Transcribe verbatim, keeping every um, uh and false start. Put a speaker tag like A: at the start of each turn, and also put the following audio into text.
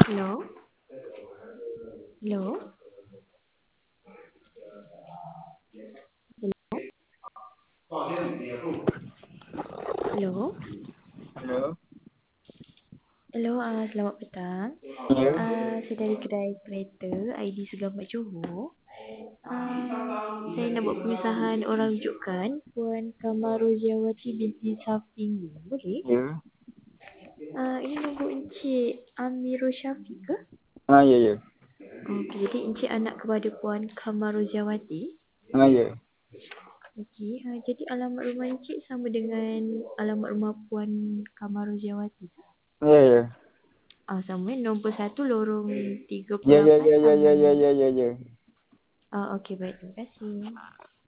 A: Hello? Hello? Hello?
B: Hello.
A: Hello, ah, selamat petang.
B: Ya.
A: Ah, saya dari kedai kereta I D Segamat Johor. Ah, saya nak buat pemisahan orang rujukan Puan Kamaruziawati binti Safinggu. Boleh?
B: Ya.
A: Ah, ini nombor Encik Amirul Syafiq ke?
B: Ah, ya, ya.
A: Okey, jadi Encik anak kepada Puan Kamaruziawati.
B: Ah, ya.
A: Okey, ah, jadi alamat rumah Encik sama dengan alamat rumah Puan Kamaruziawati ke?
B: Ya, ya.
A: Ah, sama nombor satu lorong tiga
B: Ya,
A: puluh
B: ya,
A: lapan
B: ya, ya, ya, ya,
A: Taman.
B: ya, ya, ya.
A: Ah, okey baik, terima kasih.